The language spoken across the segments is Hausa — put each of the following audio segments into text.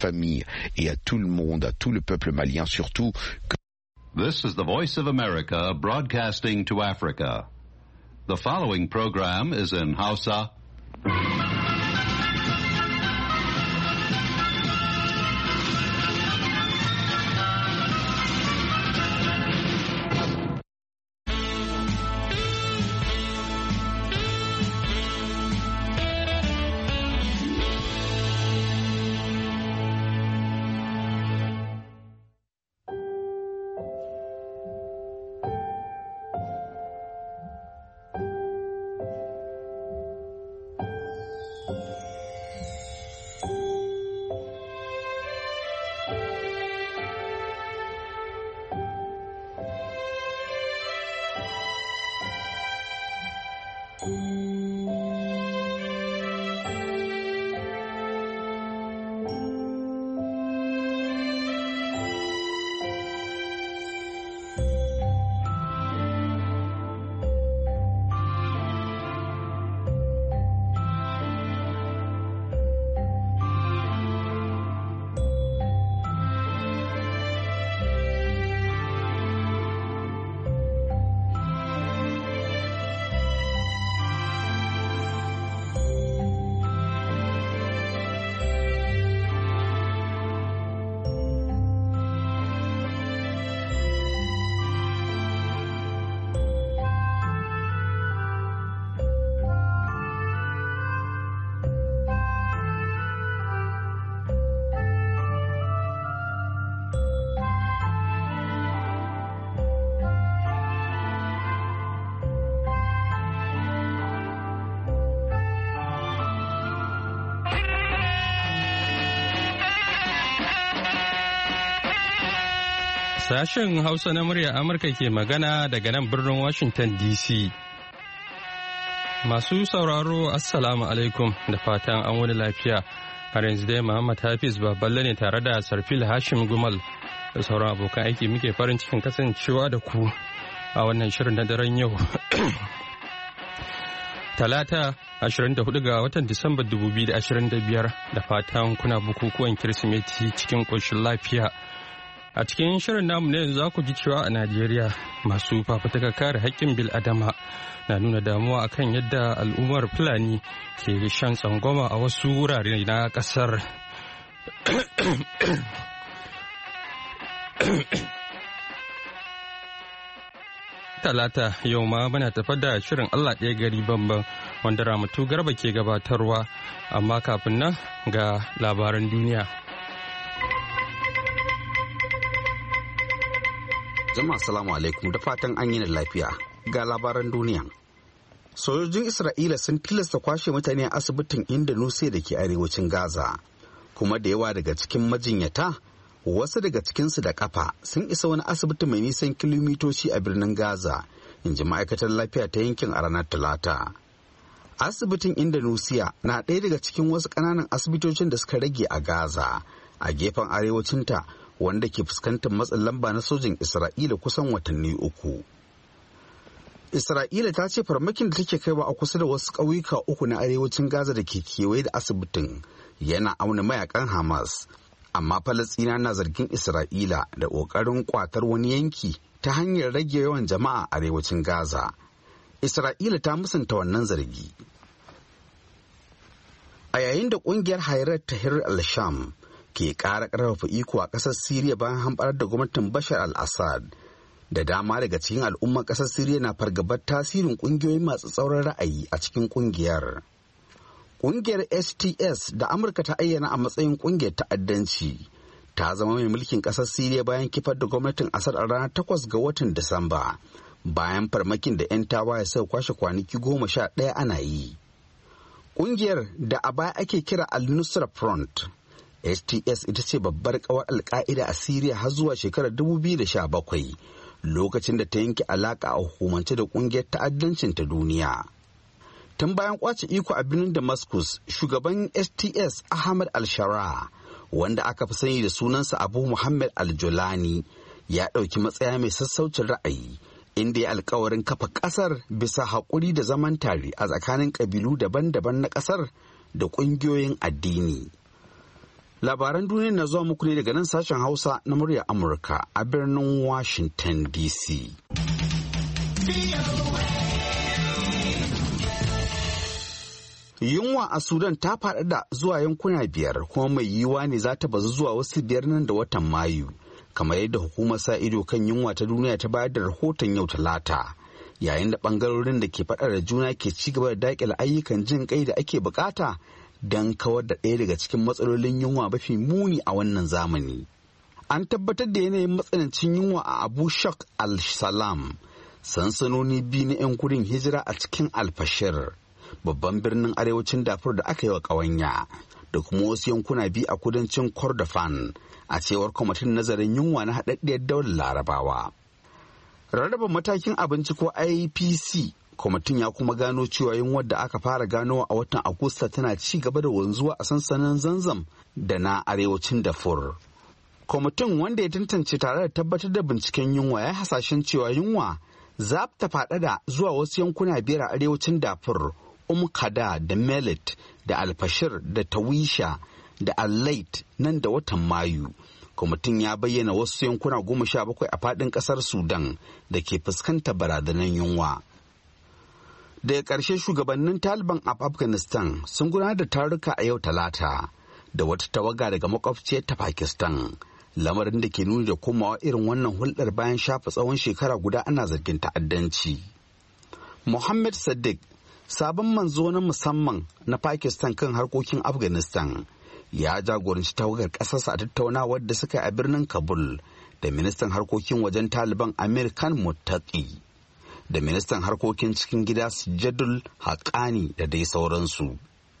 famille et à tout le monde, à tout le peuple malien surtout. This is the Voice of America broadcasting to Africa. The following program is in Hausa. Sashen Hausa na murya Amurka ke magana daga nan birnin Washington DC. Masu sauraro Assalamu alaikum da fatan an wani lafiya. Har yanzu dai Muhammad Hafiz Baballe ne tare da Sarfil Hashim Gumal da sauran abokan aiki muke farin cikin kasancewa da ku a wannan shirin na daren yau. Talata 24 ga watan Disamba 2025 da fatan kuna bukukuwan Kirsimeti cikin ƙoshin lafiya. A cikin shirin namu ne za ku ji cewa a Najeriya masu fafutuka kare haƙƙin bil'adama na nuna damuwa akan yadda al'ummar Fulani ke shan tsangwama a wasu wurare na ƙasar. Talata yau ma muna tafa da shirin Allah ɗaya gari bamban wanda Ramatu Garba ke gabatarwa, amma kafin nan ga labaran duniya. Jama'a salamu alaikum da fatan an yi lafiya ga labaran duniya. Sojojin Isra'ila sun tilasta kwashe mutane a asibitin Indonesia da ke arewacin Gaza, kuma da yawa daga cikin majinyata, wasu daga cikinsu da kafa sun isa wani asibiti mai nisan kilomitoci a birnin Gaza, in ji ma'aikatar lafiya ta yankin a ranar Talata. Asibitin Indonesia na ɗaya daga cikin wasu ƙananan asibitocin da suka rage a Gaza, a gefen arewacinta, wanda ke fuskantar matsin lamba na sojin Isra'ila kusan watanni uku. Isra'ila ta ce farmakin da take kaiwa a kusa da wasu ƙauyuka uku na arewacin Gaza da ke kewaye da asibitin yana auna mayakan Hamas, amma Falasɗina na zargin Isra'ila da ƙoƙarin ƙwatar wani yanki ta hanyar rage yawan jama'a a arewacin Gaza. Isra'ila ta musanta wannan zargi. A yayin da ƙungiyar Hayat Tahrir al-Sham ke ƙara ƙarfafa iko a ƙasar Siriya bayan hamɓarar da gwamnatin Bashar al-Assad, da dama daga cikin al'ummar ƙasar Siriya na fargabar tasirin ƙungiyoyi masu tsauran ra'ayi a cikin ƙungiyar. Ƙungiyar STS da Amurka ta ayyana a matsayin ƙungiyar ta'addanci ta zama mai mulkin ƙasar Siriya bayan kifar da gwamnatin Assad a ranar 8 ga watan Disamba, bayan farmakin da 'yan tawaye suka kwashe kwanaki 11 ana yi. Ƙungiyar da a baya ake kira Al-Nusra Front, STS ita ce babbar kawar Al-Qaida a Siriya har zuwa shekarar 2017, lokacin da ta yanke alaka a hukumance da kungiyar ta'addancin ta duniya. Tun bayan kwace iko a birnin Damascus, shugaban STS Ahmad al-Shara, wanda aka fi sani da sunansa Abu Muhammad al-Julani, ya ɗauki matsaya mai sassaucin ra'ayi, inda ya alkawarin kafa ƙasar bisa haƙuri da zaman tare a tsakanin ƙabilu daban-daban na ƙasar da ƙungiyoyin addini. Labaran duniya na zuwa muku ne daga nan sashen Hausa na muryar Amurka a birnin Washington DC. Yunwa a Sudan ta faɗaɗa zuwa yankuna 5 kuma mai yiwuwa ne za ta bazu zuwa wasu 5 nan da watan Mayu, kamar yadda hukumar sa ido kan yunwa ta duniya ta bayar da rahoton yau Talata, yayin da ɓangarorin da ke faɗa da juna ke ci gaba da daƙile ayyukan jin ƙai da ake buƙata don kawar da ɗaya daga cikin matsalolin yunwa mafi muni a wannan zamani. An tabbatar da yanayin matsanancin yunwa a Abu Shak al-Salam, sansanoni 2 na 'yan gudun hijira a cikin Al-Fashir, babban birnin arewacin Darfur da aka yi wa ƙawanya, da kuma wasu yankuna 2 a kudancin Kordofan, a cewar kwamitin nazarin yunwa na haɗaɗɗiyar daular Larabawa. Rarraba matakin abinci ko IPC, kwamitin ya kuma gano cewa yunwar da aka fara ganowa a watan Agusta tana ci gaba da wanzuwa a sansanin Zanzam da na arewacin Darfur. Kwamitin, wanda ya tantance tare da tabbatar da binciken yunwa, ya hasashen cewa yunwa za ta faɗaɗa zuwa wasu yankuna 5 a arewacin Darfur, Kada da Melit da Alfashir da Tawisha da Al-Lait nan da watan Mayu. Kwamitin ya bayyana wasu yankuna 17 a faɗin ƙasar Sudan da ke fuskantar barazanar yunwa. Daga ƙarshe, shugabannin Taliban a Afghanistan sun gudanar da taruka a yau Talata da wata tawaga daga makwabciyar ta Pakistan, lamarin da ke nuni da komawa irin wannan hulɗar bayan shafa tsawon shekara guda ana zargin ta'addanci. Mohammed Sadiq, sabon manzo na musamman na Pakistan kan harkokin Afghanistan, ya jagoranci tawagar ƙasarsa a tattaunawar da suka yi a birnin Kabul da ministan harkokin wajen Taliban Amir Khan Muttaqi da ministan harkokin cikin gida Sujadul Haqqani da dai sauransu.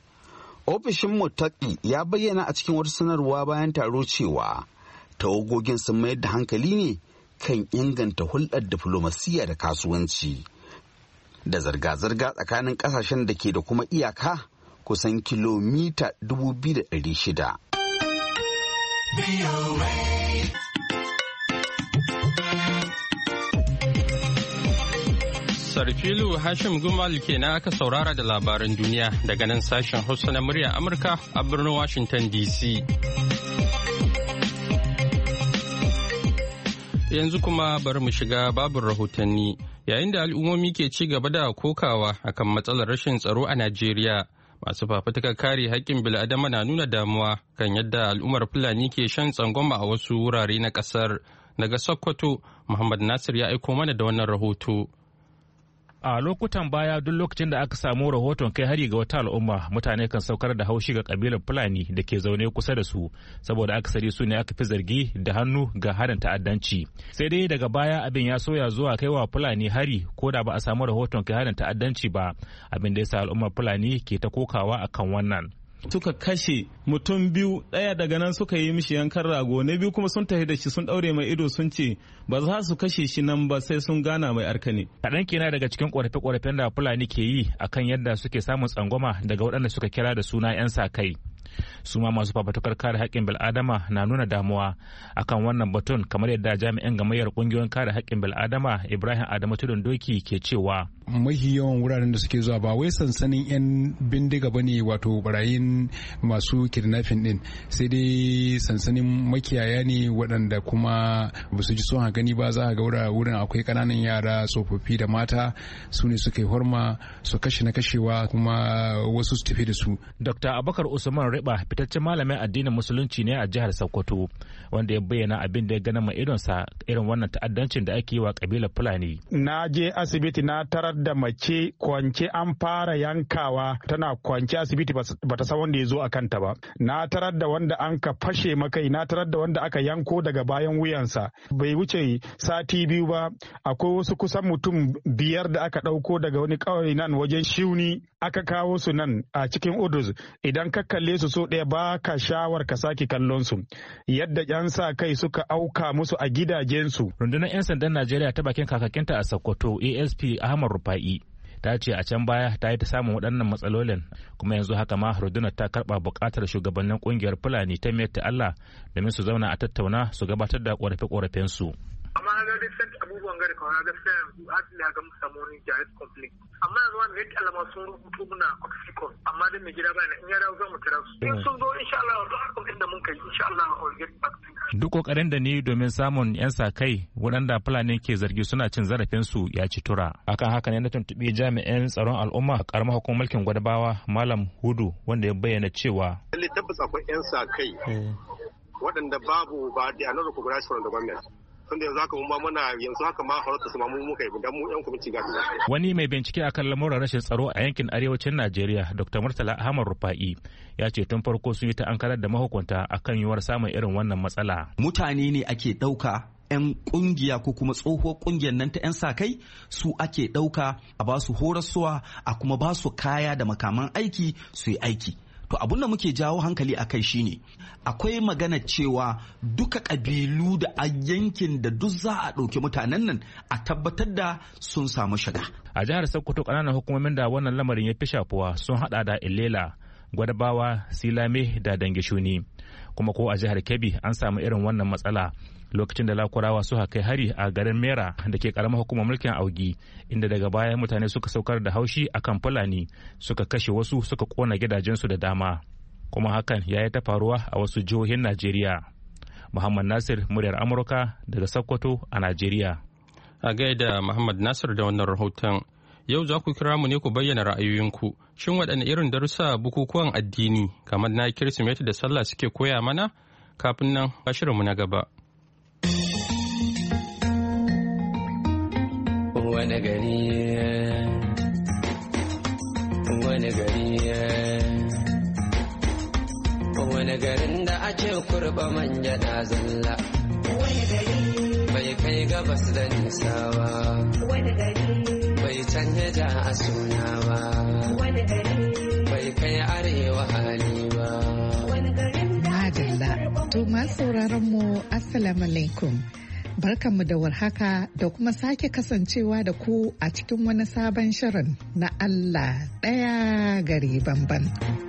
Ofishin Muttaqi ya bayyana a cikin wata sanarwa bayan taro cewa tawagogin sun mayar da hankali ne kan inganta hulɗar diflomasiyya da kasuwanci da zirga-zirga tsakanin ƙasashen da ke da kuma iyaka kusan kilomita 2,600. Sarfilu Hashim Gumal kenan aka saurara da labaran duniya daga nan sashen Hausa na murya Amurka a birnin Washington DC. Yanzu kuma bari mu shiga babin rahotanni. Yayin da al'ummomi ke ci gaba da kokawa akan matsalar rashin tsaro a Najeriya, masu fafutukar kare haƙƙin bil'adama na nuna damuwa kan yadda al'ummar Fulani ke shan tsangwama a wasu wurare na ƙasar. Daga Sokoto, Muhammad Nasir ya aiko mana da wannan rahoto. A lokutan baya, duk lokacin da aka samu rahoton kai hari ga wata al'umma, mutane kan saukar da haushi ga kabilar Fulani da ke zaune kusa da su, saboda akasari su ne aka fi zargi da hannu ga harin ta'addanci. Sai dai daga baya abin ya soya zuwa kai wa Fulani hari ko da ba a samu rahoton kai harin ta'addanci ba, abin da ya sa al'ummar Fulani ke ta kokawa akan wannan. Suka kashe mutum 2, ɗaya daga nan suka yi mishi yankan rago, na 2 kuma sun tafi da shi sun ɗaure mai ido sun ce ba za su kashe shi nan ba sai sun gana mai arkane. Kaɗan kenan daga cikin ƙorafe-ƙorafen da Fulani ke yi akan yadda suke samun tsangwama daga waɗanda suka kira da suna 'yan sa kai. Su ma masu fafatukar kare haƙƙin bil'adama na nuna damuwa akan wannan batun, kamar yadda jami'in gamayyar ƙungiyoyin kare haƙƙin bil'adama Ibrahim Adamu Tudun Doki ke cewa. Mahi yawan wuraren da suke zuwa ba wai sansanin 'yan bindiga ba ne, wato barayin masu kidnapping din, sai dai sansanin makiyaya ne waɗanda kuma ba su ji son gani ba. Za a ga wurin akwai ƙananan yara, tsofaffi da mata, su ne suka yi horma su kashe na kashewa, kuma wasu su tafi da su. Dr. Abubakar Usman Riba, fitaccen malamin addinin musulunci ne a jihar Sokoto, wanda ya bayyana abin da ya gana ma idonsa irin wannan ta'addancin da ake yi wa kabilar Fulani. Na je asibiti na tarar da mace kwance an fara yankawa, tana kwance asibiti bata san wanda ya zo a kanta ba. Na tarar da wanda an ka fashe makai, na tarar da wanda aka yanko daga bayan wuyansa. Bai wuce sati 2 ba, akwai wasu kusan mutum 5 da aka ɗauko daga wani ƙauye nan wajen Shiuni, aka kawo su nan a cikin Udus. Idan ka kalle su so ɗaya ba ka shawar ka sake kallon su, yadda 'yan sa kai suka auka musu a gidajensu. Rundunar 'yan sandan Najeriya ta bakin kakakinta a Sokoto, ASP Ahmad Rufa'i, ta ce a can baya ta yi ta samun waɗannan matsalolin, kuma yanzu haka ma rundunar ta karɓa buƙatar shugabannin ƙungiyar Fulani ta Miyar ta Allah domin su zauna a tattauna su gabatar da ƙorafe-ƙorafensu. Amma ga duk abubuwan bangare kawai gaskiya yanzu adili ga mu samu wani direct complaint amma yanzu wani yadda alama sun rubuto muna oxycon amma dai mai gida bayan in ya dawo za mu kira su in sun zo insha Allah duk inda mun kai insha Allah I'll get back to you. Duk kokarin da ni domin samun 'yan sa kai waɗanda Fulani ke zargi suna cin zarafin su ya ci tura. Akan haka ne na tuntuɓi jami'in tsaron al'umma a karamar hukumar mulkin Gwadabawa Malam Hudu wanda ya bayyana cewa lalle tabbas akwai 'yan sa kai waɗanda babu ba da anar recognized from the government. Tunda yanzu haka yanzu haka ma harata su ma mu muka yi dan mu 'yan kwamiti gadi. Wani mai bincike akan lamuran rashin tsaro a yankin arewacin Najeriya Dr. Murtala Ahmad Rufa'i ya ce tun farko sun yi ta ankarar da mahukunta akan yiwuwar samun irin wannan matsala. Mutane ne ake ɗauka 'yan kungiya ko kuma tsohuwar kungiyar nan ta 'yan sa kai su ake ɗauka a ba su horaswa a kuma ba su kaya da makaman aiki su yi aiki. To abun da muke jawo hankali a kai shine akwai magana cewa duka ƙabilu da a yankin da duk za a ɗauki mutanen nan a tabbatar da sun samu shiga. A jihar Sokoto ƙananan hukumomin da wannan lamarin ya fi shafuwa sun haɗa da Ilela, Gwadabawa, Silame da Dangishuni. Kuma ko a jihar Kebbi an samu irin wannan matsala lokacin da Lakurawa suka kai hari a garin Mera da ke karamar hukumar mulkin Augi inda daga baya mutane suka saukar da haushi akan Fulani suka kashe wasu suka kona gidajensu da dama kuma hakan ya yi ta faruwa a wasu jihohin Najeriya. Muhammad Nasir, muryar Amurka daga Sokoto a Najeriya. A gaida Muhammad Nasir da wannan rahoton. Yau za ku kira mu ne ku bayyana ra'ayoyinku. Shin waɗanne irin darussa bukukuwan addini kamar na Kirsimeti da Sallah suke koya mana? Kafin nan, shirinmu na gaba. Wani garin da ake kurba manja da zalla. Wani gari bai kai gabas da nisa ba. Wani gari bai canja ja a suna ba. Wani gari bai kai arewa hali ba. Wani garin da Adalla, to masu sauraron mu assalamu alaikum. Barkanmu da warhaka da kuma sake kasancewa da ku a cikin wani sabon shirin na Allah ɗaya gari banban.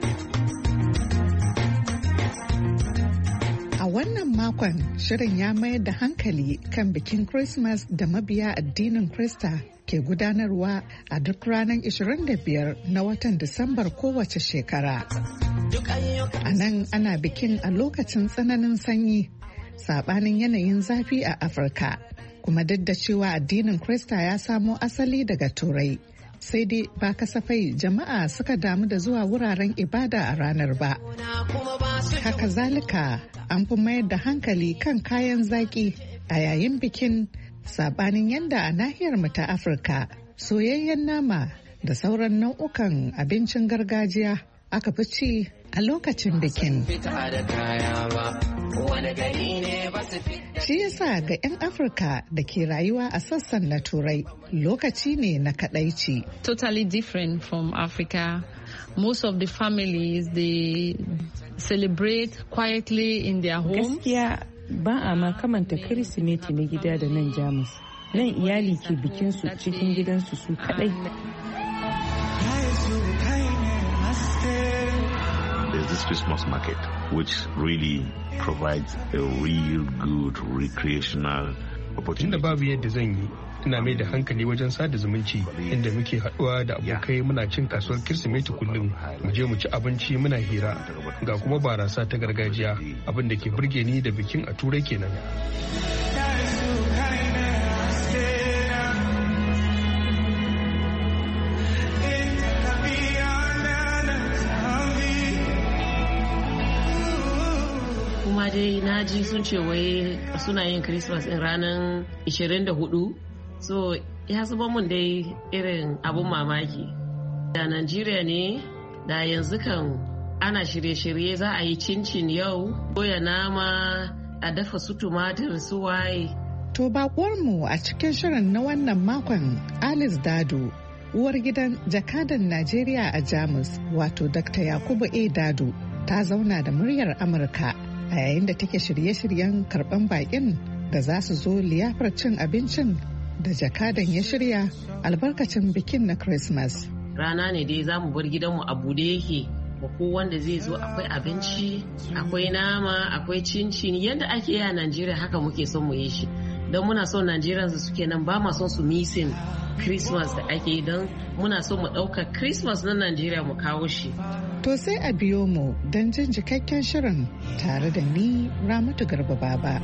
A wannan makon shirin ya mayar da hankali kan bikin Christmas da mabiya addinin Krista ke gudanarwa a duk ranar 25 na watan Disambar kowace shekara. A nan ana bikin a lokacin tsananin sanyi. Sabanin yanayin zafi a Afirka, kuma duk da cewa addinin Krista ya samo asali daga Turai, sai dai ba kasafai jama'a suka damu da zuwa wuraren ibada a ranar ba. Haka zalika an fi mayar da hankali kan kayan zaki a yayin bikin, sabanin yadda a nahiyar mu ta Afirka soyayyen nama da sauran nau'ukan abincin gargajiya aka fi ci a lokacin bikin. Shi yasa ga 'yan Afirka da ke rayuwa a sassan na Turai lokaci ne na kadaici. Totally different from Africa. Most of the families they celebrate quietly in their home. Gaskiya ba a ma kamanta Kirsimeti na gida da nan Jamus. Nan iyali ke bikinsu cikin gidansu su kadai. There's this Christmas market which really provides a real good recreational opportunity. Inda babu yadda zan yi, ina mai da hankali wajen sada zumunci inda muke haɗuwa da abokai muna cin kasuwar Kirsimeti kullum, mu je mu ci abinci muna hira, ga kuma barasa ta gargajiya, abin da ke burge ni da bikin a Turai kenan. kuma dai na ji sun ce wai suna yin Christmas in ranar 24, so ya zuba mun dai irin abun mamaki. Da Najeriya ne da yanzu kan ana shirye-shirye za a yi cincin yau, doya nama, a dafa su tumatir su waye. To baƙuwarmu a cikin shirin na wannan makon Alice Dado, uwar gidan jakadan Najeriya a Jamus, wato Dr. Yakubu A. Dado, ta zauna da muryar Amurka a yayin da take shirye-shiryen karban bakin da za su zo liyafar cin abincin da jakadan ya shirya albarkacin bikin na Christmas. Rana ne dai za mu bar gidanmu a bude yake, ko wanda zai zo akwai abinci, akwai nama, akwai cincin, yadda ake yi a Najeriya haka muke son mu yi shi. don muna son Najeriya su suke nan ba ma son su misin Christmas da ake yi, don muna so mu ɗauka Christmas na Najeriya mu kawo shi. To sai a biyo mu don jin cikakken shirin tare da ni Ramatu Garba Baba.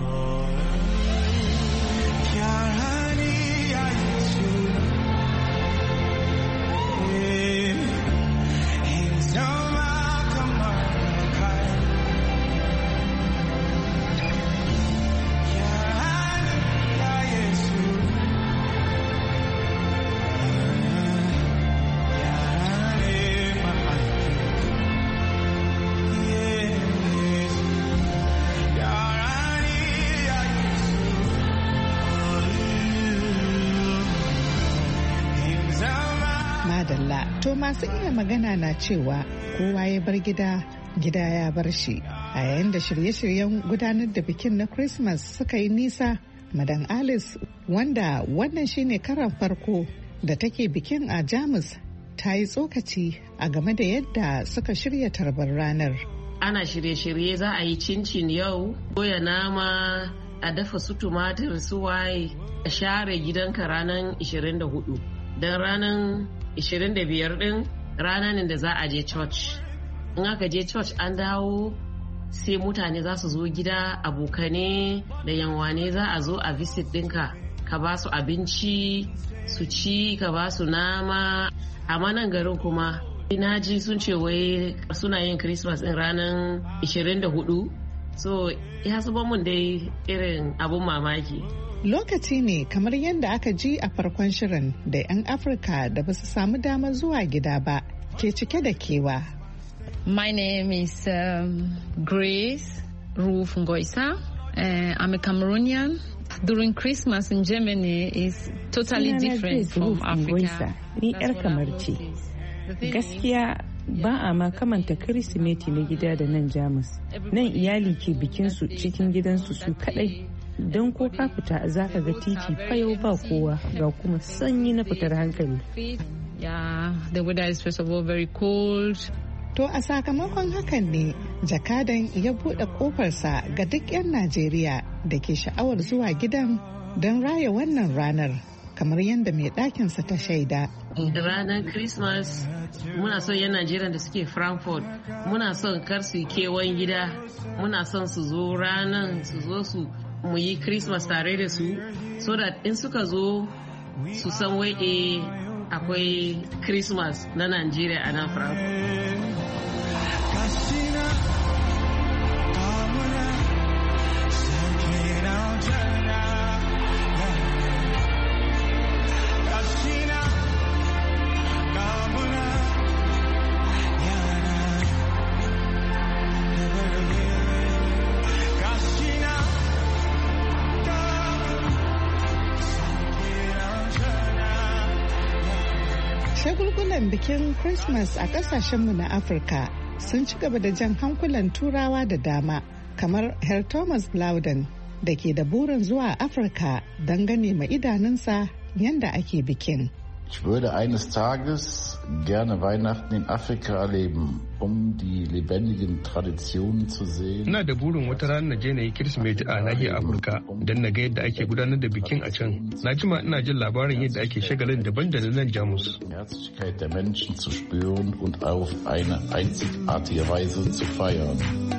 To masu iya magana na cewa kowa ya bar gida, gida ya bar shi. A yayin da shirye-shiryen gudanar da bikin na Christmas suka yi nisa, Madan Alice, wanda wannan shine karan farko da take bikin a Jamus, ta yi tsokaci a game da yadda suka shirya tarbar ranar. Ana shirye-shirye, za a yi cincin yau, goya nama, a dafa su tumatir su waye, a share gidanka ranar 24. Don ranar 25 din rana ne da za a je church. In aka je church an dawo sai mutane za su zo gida, abokane da yanwane za a zo a visit ɗinka, ka ba su abinci su ci, ka ba su nama. Amma nan garin kuma na ji sun ce wai suna yin Christmas din ranar 24, so ya zuba mun dai irin abun mamaki. Lokaci ne kamar yadda aka ji a farkon shirin da 'yan Afirka da ba su samu damar zuwa gida ba ke cike da kewa. My name is Grace Ruf Ngoisa. I'm a Cameroonian. During Christmas in Germany is totally different from Africa. Ni 'yar kamar ce. Gaskiya ba a ma kamanta Kirsimeti na gida da nan Jamus. Nan iyali ke bikinsu cikin gidansu su kadai. Don ko ka fita za ka ga titi fayau ba kowa, ga kuma sanyi na fitar hankali. The weather is first of all very cold. To a sakamakon hakan ne jakadan ya buɗe ƙofarsa ga duk 'yan Najeriya da ke sha'awar zuwa gidan don raya wannan ranar, kamar yadda mai ɗakinsa ta shaida. Ranar Christmas muna son 'yan Najeriya da suke Frankfurt, muna son kar su yi kewan gida, muna son su zo ranar su zo su mu yi Christmas tare da su, so that in suka zo su san wai akwai Christmas na Najeriya a nan Frankfurt. Shagulgulan bikin Christmas a kasashenmu na Afirka sun ci gaba da jan hankulan turawa da dama, kamar Herr Thomas Blauden da ke da burin zuwa Afirka don gane ma idanunsa yadda ake bikin. Ich würde eines Tages gerne Weihnachten in Afrika erleben, die lebendigen Traditionen zu sehen. Ina da burin wata rana na je na yi Kirsimeti a nahiyar Afirka don na ga yadda ake gudanar da bikin a can. Na jima ina jin labarin yadda ake shagalin daban da nan Jamus. Die Herzlichkeit der Menschen zu spüren und auf eine einzigartige Weise zu feiern.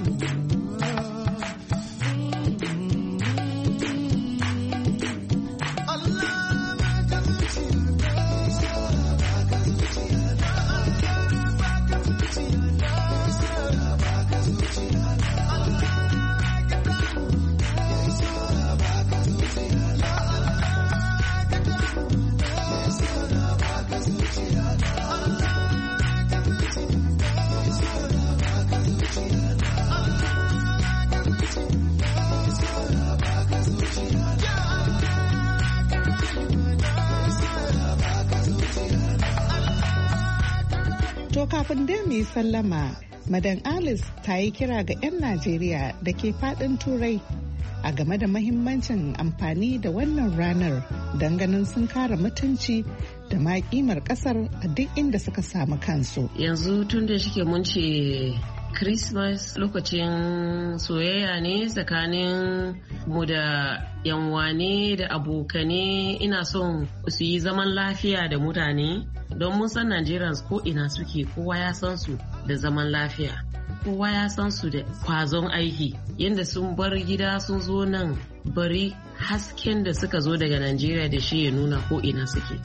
To kafin dai mu yi sallama, Madan Alice ta yi kira ga 'yan Najeriya da ke faɗin Turai a game da mahimmancin amfani da wannan ranar don ganin sun kare mutunci da ma kimar ƙasar a duk inda suka samu kansu. Yanzu tun da shike mun ce Christmas lokacin soyayya ne tsakanin mu da yanwane da abokane. Ina son su yi zaman lafiya da mutane don mun san Nigerians ko ina suke, kowa ya san su da zaman lafiya, kowa ya san su da kwazon aiki. Yadda sun bar gida sun zo nan, bari hasken da suka zo daga Najeriya da shi ya nuna ko ina suke.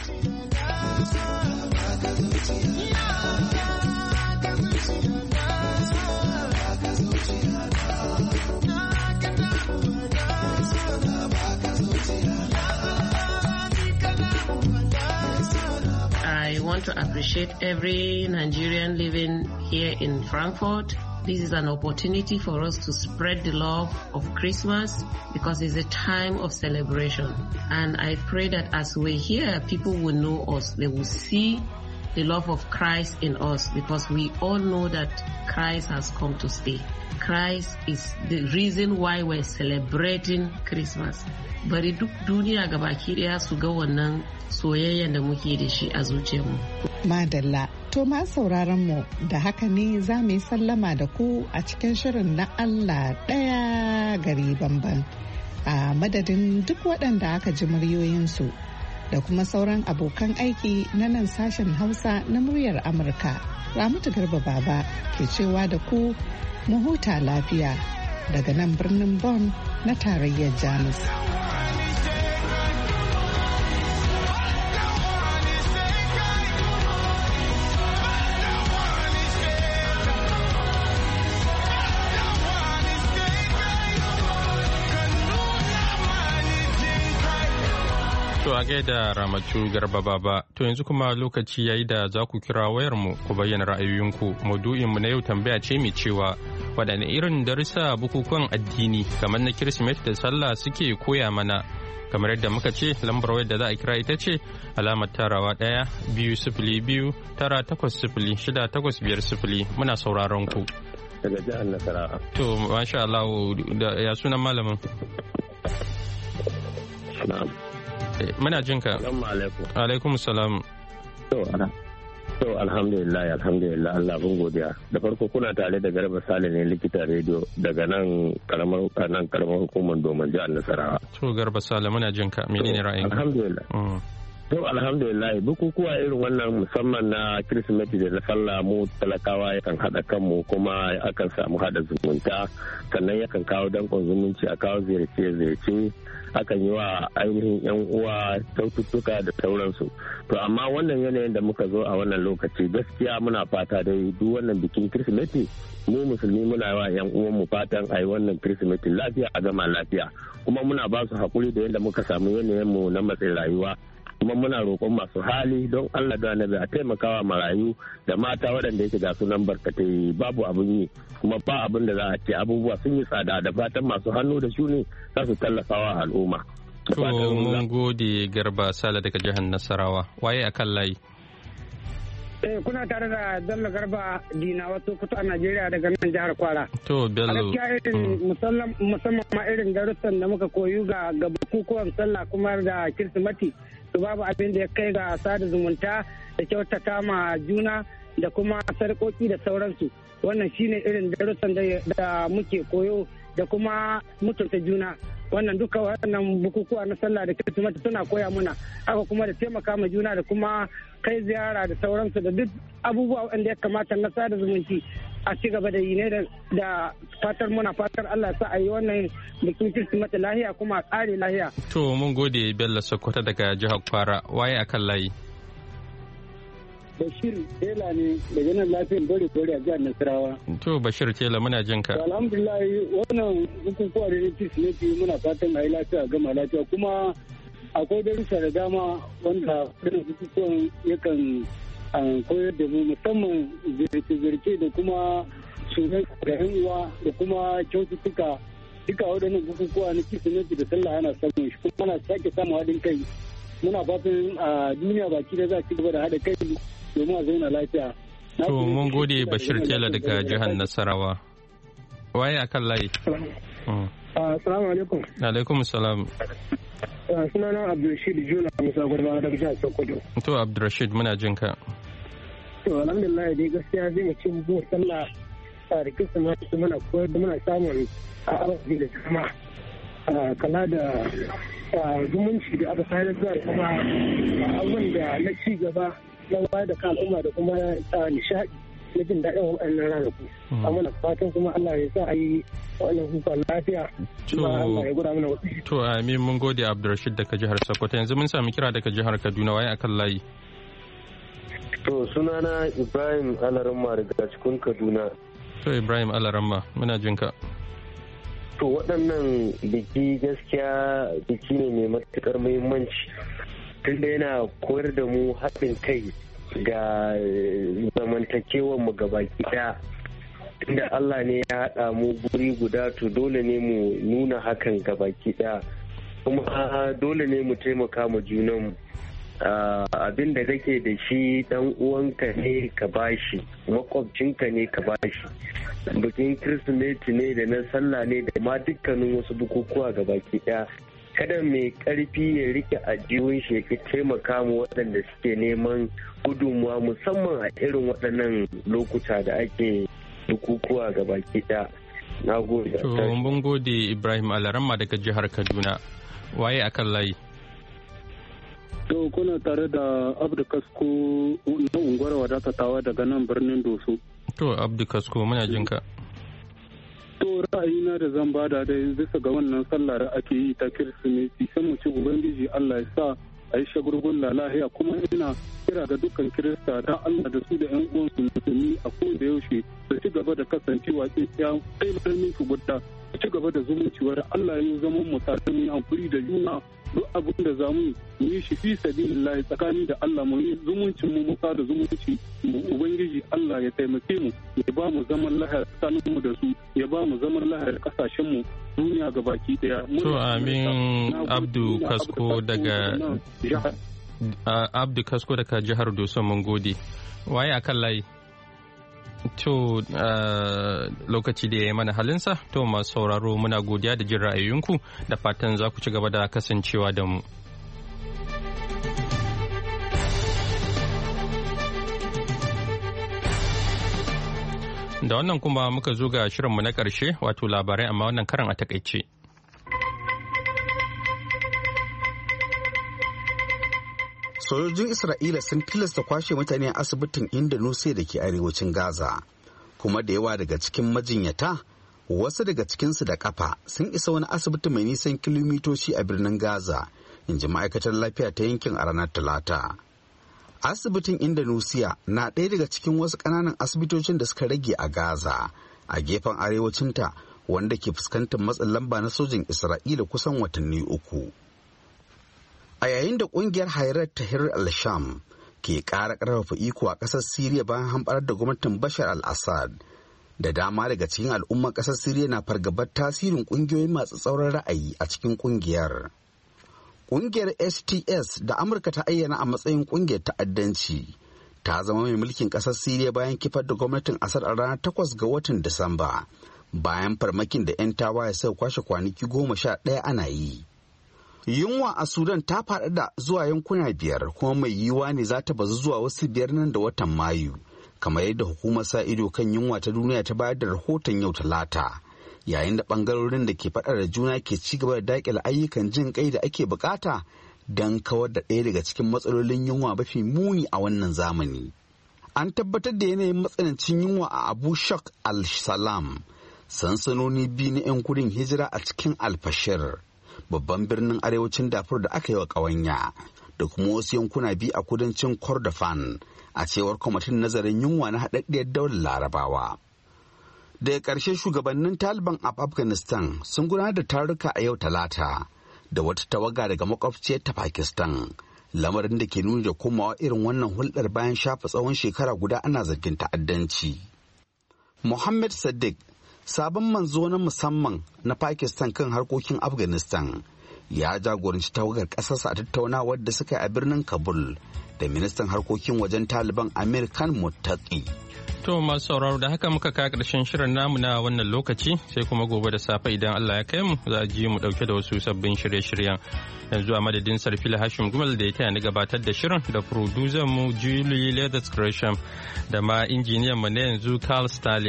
I want to appreciate every Nigerian living here in Frankfurt. This is an opportunity for us to spread the love of Christmas because it's a time of celebration. And I pray that as we're here, people will know us. They will see the love of Christ in us because we all know that Christ has come to stay. Christ is the reason why we're celebrating Christmas. Bari duk duniya gabaki daya su ga wannan soyayyen da muke da shi a zuciyarmu. Madalla, to ma sauraron mu da haka ne za mu yi sallama da ku a cikin shirin na Allah ɗaya gari bamban. A madadin duk waɗanda aka ji muryoyinsu da kuma sauran abokan aiki na nan sashen Hausa na muryar Amurka. Ramatu Garba Baba ke cewa da ku mu huta lafiya daga nan birnin Bonn na tarayyar Jamus. To a gaida Ramatu Garba Baba, to yanzu kuma lokaci yayi da za ku kira wayarmu ku bayyana ra'ayoyinku. Maudu'inmu na yau tambaya ce mai cewa waɗanne irin darussa bukukuwan addini kamar na Kirsimeti da Sallah suke koya mana. Kamar yadda muka ce lambar wayar da za a kira ita ce alamar tarawa 1-2-0-2-9-0-6-8-5-0. Muna sauraron ku. Daga jihar Nasarawa. To masha Allah, ya sunan malamin? Na'am. Muna jin ka. Assalamu alaikum. Alaikum salam. To alhamdulillah Allah bin godiya. Da farko kuna tare da Garba Sale ne likita rediyo daga nan karamar hukumar Domin jihar Nasarawa. To Garba Sale muna jin ka. Menene ra'ayinka? Alhamdulillah. To alhamdulillah bukukuwa irin wannan musamman na Kirsimeti da na Sallah mu talakawa yakan haɗa kanmu kuma akan samu haɗa zumunta sannan yakan kawo dankon zumunci a kawo ziyarce akan yi wa ainihin yan uwa kyaututtuka da sauransu. To amma wannan yanayin da muka zo a wannan lokaci gaskiya muna fata dai duk wannan bikin Kirsimeti mu musulmi muna wa yan uwan mu fatan a yi wannan Kirsimeti lafiya a gama lafiya kuma muna ba su haƙuri da yadda muka samu yanayin mu na matsin rayuwa. Kuma muna roƙon masu hali don Allah da Annabi a taimakawa marayu da mata waɗanda yake ga sunan barkatai babu abin yi kuma ba abin da za a ce abubuwa sun yi tsada da fatan masu hannu da shuni za su tallafawa al'umma. To mun gode Garba Sale daga jihar Nasarawa. Waye akan layi? Kuna tare da Bello Garba Dina wato kutu a Najeriya daga nan jihar Kwara. To Bello. Musamman ma irin darussan da muka koyu ga bukukuwan sallah kuma da Kirsimeti. To babu abin da ya kai ga sada zumunta da kyautata ma juna da kuma sarƙoƙi da sauransu. Wannan shine irin darussan da muke koyo da kuma mutunta juna. Wannan duka waɗannan bukukuwa na sallah da Kirsimeti suna koya muna haka kuma da taimaka ma juna da kuma kai ziyara da sauransu da duk abubuwa waɗanda ya kamata na sada zumunci a ci gaba da yi ne da fatar muna fatar Allah sa a yi wannan bikin Kirsimeti lahiya kuma a ƙare lahiya. To mun gode Bello Sokoto daga jihar Kwara. Waye akan layi? Bashir Tela ne daga nan lafiyan bari a jihar Nasarawa. To Bashir Tela muna jin ka. Alhamdulillah wannan bukukuwa da Kirsimeti muna fatan a yi lafiya gama lafiya kuma akwai darussa da dama wanda irin bukukuwan yakan koyar da mu musamman zirce-zirce da kuma sunan da yan uwa da kuma kyaututtuka duka waɗannan bukukuwa na Kirsimeti da sallah ana samun shi kuma ana sake samun haɗin kai muna fatan a duniya baki da za ci gaba da haɗa kai domin a zauna lafiya. To mun gode Bashir Tela daga jihar Nasarawa. Waye akan layi? Assalamu alaikum. Alaikum salam. Sunana Abdulrashid Juna Musa Gurbawa daga jihar Sokoto. To Abdulrashid muna jin ka. To alhamdulillah dai gaskiya zai mu ci buwan sallah da Kirsimeti muna koyar da muna samun abubuwa da dama kala da zumunci da aka sayar da kuma abubuwan da na ci gaba na wayar da kan al'umma da kuma nishaɗi na jin daɗin waɗannan ranaku. Amma na fatan kuma Allah ya sa a yi wannan kuka lafiya. Allah ya gura mana wasu. To amin, mun gode Abdulrashid daga jihar Sokoto. Yanzu mun sami kira daga jihar Kaduna, waye akan layi. To sunana Ibrahim Alaramma daga cikin Kaduna. To Ibrahim Alaramma, muna jin ka. To waɗannan biki gaskiya biki ne mai matuƙar muhimmanci tunda yana koyar da mu haɗin kai ga zamantakewar mu gabaki ɗaya. Tunda Allah ne ya haɗa mu guri guda to dole ne mu nuna hakan gabaki ɗaya. Kuma dole ne mu taimaka mu junanmu. Abin da kake da shi dan uwanka ne ka bashi, makwabcinka ne ka bashi. Bikin Kirsimeti ne da na sallah ne da ma dukkanin wasu bukukuwa ga baki daya. Kada mai karfi ya rike ajiyun shi ya taimaka mu waɗanda suke neman gudunmuwa musamman a irin waɗannan lokuta da ake bukukuwa ga baki daya. Na gode. To mun gode Ibrahim Alaramma daga jihar Kaduna. Waye akan layi? To kuna tare da Abdu Kasko na unguwar wadatatawa daga nan birnin Doso. To Abdu Kasko muna jin ka. To ra'ayina da zan bada dai bisa ga wannan sallah da ake yi ta Kirsimeti sai mu ci Ubangiji Allah ya sa a yi shagulgulla lahiya kuma ina kira ga dukkan Kirista dan Allah da su da ƴan uwansu musulmi a koda yaushe su ci gaba da kasancewa tsiya sai birnin su gudda su ci gaba da zumunciwar Allah ya zama mu tare mu amfuri da juna duk abin da za mu yi shi fi sabilillahi tsakani da Allah mu yi zumuncin mu muka da zumunci ubangiji Allah ya taimake mu ya ba mu zaman lahiya tsakanin mu da su ya ba mu zaman lahiya kasashen mu duniya gabaki daya. To amin. Abdu Kasko daga jihar Doso mun gode. Waye akan layi? To lokaci da ya yi mana halinsa, to masu sauraro muna godiya da jin ra'ayoyinku da fatan za ku ci gaba da kasancewa da mu. Da wannan kuma muka zo ga shirinmu na ƙarshe wato labarai amma wannan karan a takaice. Sojojin Isra'ila sun tilasta kwashe mutane a asibitin Indonesia da ke arewacin Gaza, kuma da yawa daga cikin majinyata, wasu daga cikinsu da kafa sun isa wani asibiti mai nisan kilomitoci a birnin Gaza, in ji ma'aikatar lafiya ta yankin a ranar Talata. Asibitin Indonesia na ɗaya daga cikin wasu ƙananan asibitocin da suka rage a Gaza, a gefen arewacinta wanda ke fuskantar matsin lamba na sojin Isra'ila kusan watanni uku. A yayin da kungiyar Hayrat Tahrir al-Sham ke ƙara ƙarfafa iko a ƙasar Siriya bayan hamɓarar da gwamnatin Bashar al-Assad, da dama daga cikin al'ummar ƙasar Siriya na fargabar tasirin ƙungiyoyi masu tsauran ra'ayi a cikin ƙungiyar. Ƙungiyar STS da Amurka ta ayyana a matsayin ƙungiyar ta'addanci ta zama mai mulkin ƙasar Siriya bayan kifar da gwamnatin Assad a ranar 8 ga watan Disamba, bayan farmakin da 'yan tawaye suka kwashe kwanaki 11 ana yi. Yunwa a Sudan ta faɗaɗa zuwa yankuna 5 kuma mai yiwuwa ne za ta bazu zuwa wasu 5 nan da watan Mayu, kamar yadda hukumar sa ido kan yunwa ta duniya ta bayar da rahoton yau Talata, yayin da ɓangarorin da ke faɗa da juna ke ci gaba da daƙile ayyukan jin kai da ake bukata don kawar da ɗaya daga cikin matsalolin yunwa mafi muni a wannan zamani. An tabbatar da yanayin matsanancin yunwa a Abu Shak al-Salam, sansanoni 2 na 'yan gudun hijira a cikin Al-Fashir, babban birnin arewacin Darfur da aka yi wa ƙawanya, da kuma wasu yankuna 2 a kudancin Kordofan, a cewar kwamitin nazarin yunwa na haɗaɗɗiyar daular Larabawa. Daga ƙarshe shugabannin Taliban a Afghanistan sun gudanar da taruka a yau Talata da wata tawaga daga makwabciyar ta Pakistan, lamarin da ke nuni da komawa irin wannan hulɗar bayan shafa tsawon shekara guda ana zargin ta'addanci. Mohammed Sadiq, sabon manzo na musamman na Pakistan kan harkokin Afghanistan, ya jagoranci tawagar ƙasarsa a tattaunawar da suka yi a birnin Kabul da ministan harkokin wajen Taliban Amir Khan Muttaqi. To masu sauraro da haka muka kawo ƙarshen shirin namu na wannan lokaci, sai kuma gobe da safe idan Allah ya kai mu za a ji mu ɗauke da wasu sabbin shirye-shiryen. Yanzu a madadin Sarfila Hashim Gumal da ya taya ni gabatar da shirin da producer mu Julie Leathers Gresham da ma injiniyan mu na yanzu Carl Stalin.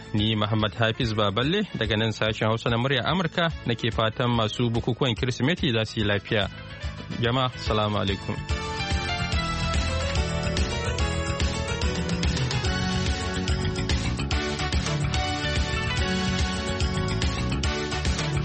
Ni Muhammad Hafiz Baballe daga nan sashen Hausa na murya Amurka nake fatan masu bukukuwan Kirsimeti za su yi lafiya. Jama'a, salamu alaikum.